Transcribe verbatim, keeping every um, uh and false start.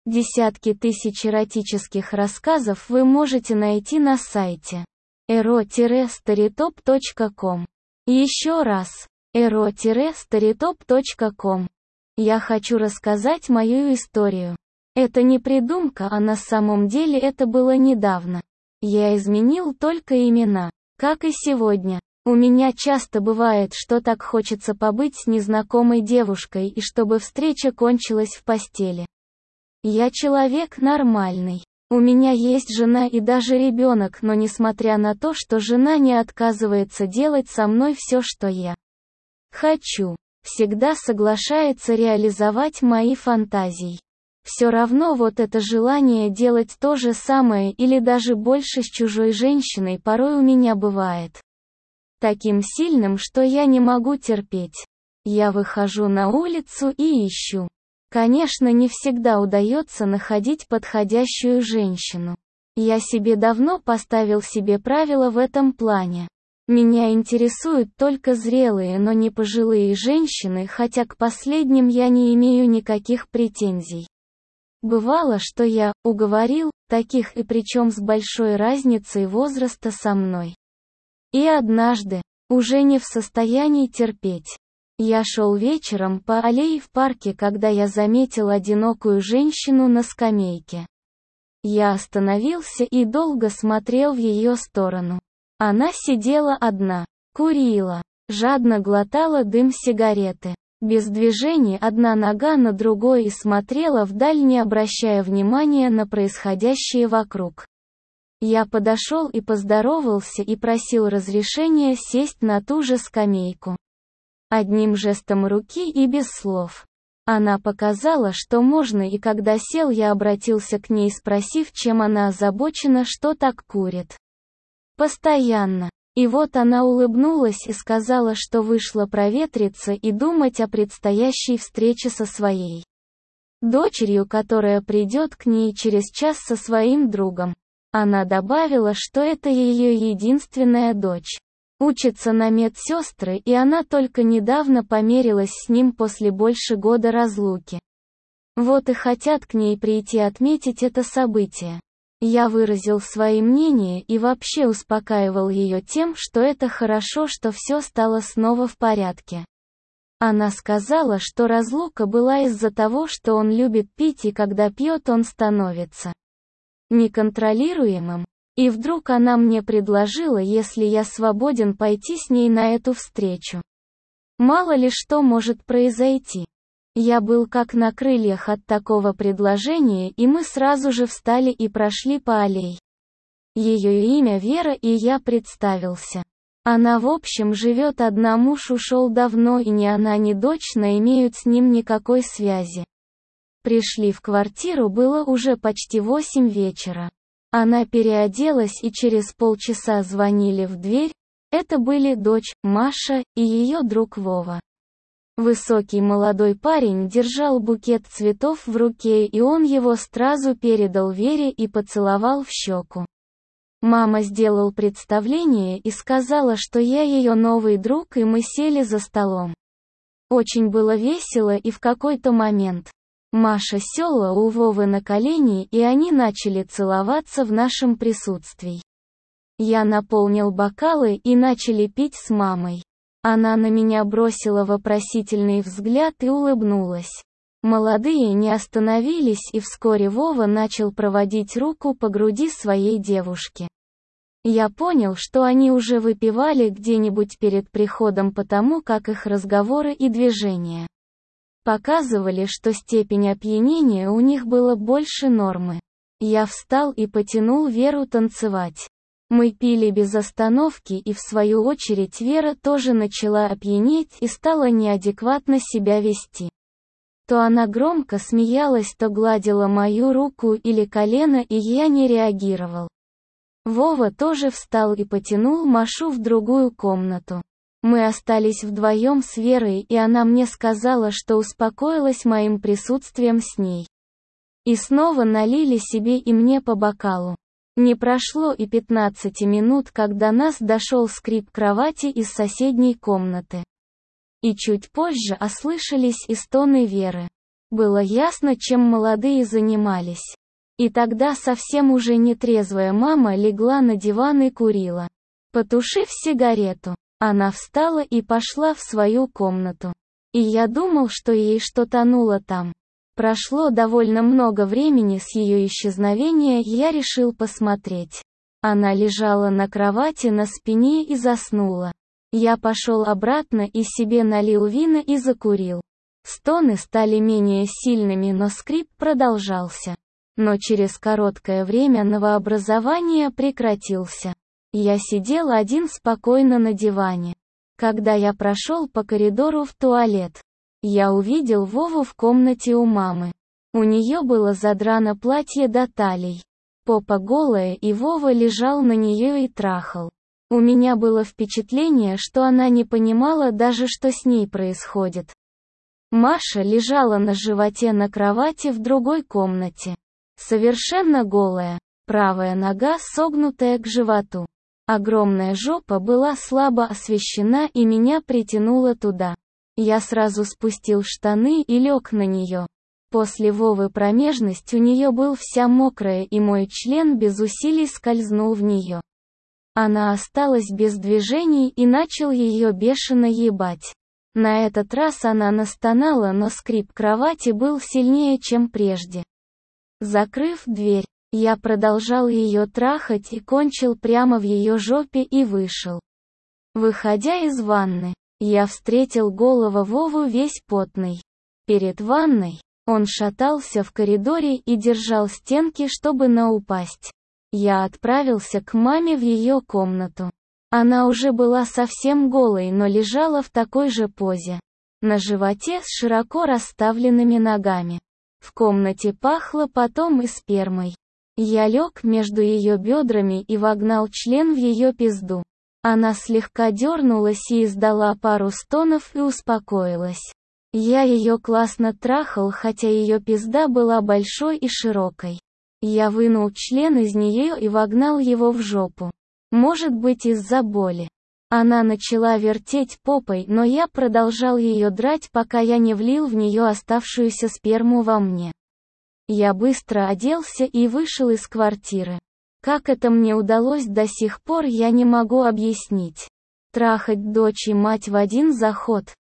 Десятки тысяч эротических рассказов вы можете найти на сайте эро старитоп точка ком. Еще раз, эро старитоп точка ком. Я хочу рассказать мою историю. Это не придумка, а на самом деле это было недавно. Я изменил только имена, как и сегодня. У меня часто бывает, что так хочется побыть с незнакомой девушкой и чтобы встреча кончилась в постели. Я человек нормальный. У меня есть жена и даже ребенок, но несмотря на то, что жена не отказывается делать со мной все, что я хочу, всегда соглашается реализовать мои фантазии. Все равно вот это желание делать то же самое или даже больше с чужой женщиной порой у меня бывает таким сильным, что я не могу терпеть. Я выхожу на улицу и ищу. Конечно, не всегда удается находить подходящую женщину. Я себе давно поставил себе правила в этом плане. Меня интересуют только зрелые, но не пожилые женщины, хотя к последним я не имею никаких претензий. Бывало, что я уговорил таких, и причем с большой разницей возраста со мной. И однажды, уже не в состоянии терпеть, я шел вечером по аллее в парке, когда я заметил одинокую женщину на скамейке. Я остановился и долго смотрел в ее сторону. Она сидела одна, курила, жадно глотала дым сигареты, без движения, одна нога на другой, и смотрела вдаль, не обращая внимания на происходящее вокруг. Я подошел и поздоровался и просил разрешения сесть на ту же скамейку. Одним жестом руки и без слов. Она показала, что можно, и когда сел, я обратился к ней, спросив, чем она озабочена, что так курит. Постоянно. И вот она улыбнулась и сказала, что вышла проветриться и думать о предстоящей встрече со своей дочерью, которая придет к ней через час со своим другом. Она добавила, что это ее единственная дочь. Учится на медсестры, и она только недавно помирилась с ним после больше года разлуки. Вот и хотят к ней прийти отметить это событие. Я выразил свои мнения и вообще успокаивал ее тем, что это хорошо, что все стало снова в порядке. Она сказала, что разлука была из-за того, что он любит пить, и когда пьет, он становится неконтролируемым. И вдруг она мне предложила, если я свободен, пойти с ней на эту встречу. Мало ли что может произойти. Я был как на крыльях от такого предложения, и мы сразу же встали и прошли по аллее. Ее имя Вера, и я представился. Она в общем живет одна, муж ушел давно, и ни она, ни дочь не имеют с ним никакой связи. Пришли в квартиру, было уже почти восемь вечера. Она переоделась, и через полчаса звонили в дверь. Это были дочь, Маша, и ее друг Вова. Высокий молодой парень держал букет цветов в руке, и он его сразу передал Вере и поцеловал в щеку. Мама сделал представление и сказала, что я ее новый друг, и мы сели за столом. Очень было весело, и в какой-то момент Маша села у Вовы на колени, и они начали целоваться в нашем присутствии. Я наполнил бокалы, и начали пить с мамой. Она на меня бросила вопросительный взгляд и улыбнулась. Молодые не остановились, и вскоре Вова начал проводить руку по груди своей девушки. Я понял, что они уже выпивали где-нибудь перед приходом, потому как их разговоры и движения показывали, что степень опьянения у них было больше нормы. Я встал и потянул Веру танцевать. Мы пили без остановки, и в свою очередь Вера тоже начала опьянеть и стала неадекватно себя вести. То она громко смеялась, то гладила мою руку или колено, и я не реагировал. Вова тоже встал и потянул Машу в другую комнату. Мы остались вдвоем с Верой, и она мне сказала, что успокоилась моим присутствием с ней. И снова налили себе и мне по бокалу. Не прошло и пятнадцати минут, когда нас дошел скрип кровати из соседней комнаты. И чуть позже ослышались и стоны Веры. Было ясно, чем молодые занимались. И тогда совсем уже нетрезвая мама легла на диван и курила. Потушив сигарету, она встала и пошла в свою комнату. И я думал, что ей что тонуло там. Прошло довольно много времени с ее исчезновения, и я решил посмотреть. Она лежала на кровати на спине и заснула. Я пошел обратно и себе налил вина и закурил. Стоны стали менее сильными, но скрип продолжался. Но через короткое время новообразование прекратился. Я сидел один спокойно на диване. Когда я прошел по коридору в туалет, я увидел Вову в комнате у мамы. У нее было задрано платье до талий. Попа голая, и Вова лежал на нее и трахал. У меня было впечатление, что она не понимала даже, что с ней происходит. Маша лежала на животе на кровати в другой комнате. Совершенно голая, правая нога согнутая к животу. Огромная жопа была слабо освещена, и меня притянуло туда. Я сразу спустил штаны и лег на нее. После Вовы промежность у нее был вся мокрая, и мой член без усилий скользнул в нее. Она осталась без движений и начал ее бешено ебать. На этот раз она настонала, но скрип кровати был сильнее, чем прежде. Закрыв дверь, я продолжал ее трахать и кончил прямо в ее жопе и вышел. Выходя из ванны, я встретил голого Вову весь потный. Перед ванной, он шатался в коридоре и держал стенки, чтобы не упасть. Я отправился к маме в ее комнату. Она уже была совсем голой, но лежала в такой же позе. На животе с широко расставленными ногами. В комнате пахло потом и спермой. Я лег между ее бедрами и вогнал член в ее пизду. Она слегка дернулась и издала пару стонов и успокоилась. Я ее классно трахал, хотя ее пизда была большой и широкой. Я вынул член из нее и вогнал его в жопу. Может быть, из-за боли. Она начала вертеть попой, но я продолжал ее драть, пока я не влил в нее оставшуюся сперму во мне. Я быстро оделся и вышел из квартиры. Как это мне удалось до сих пор, я не могу объяснить. Трахать дочь и мать в один заход,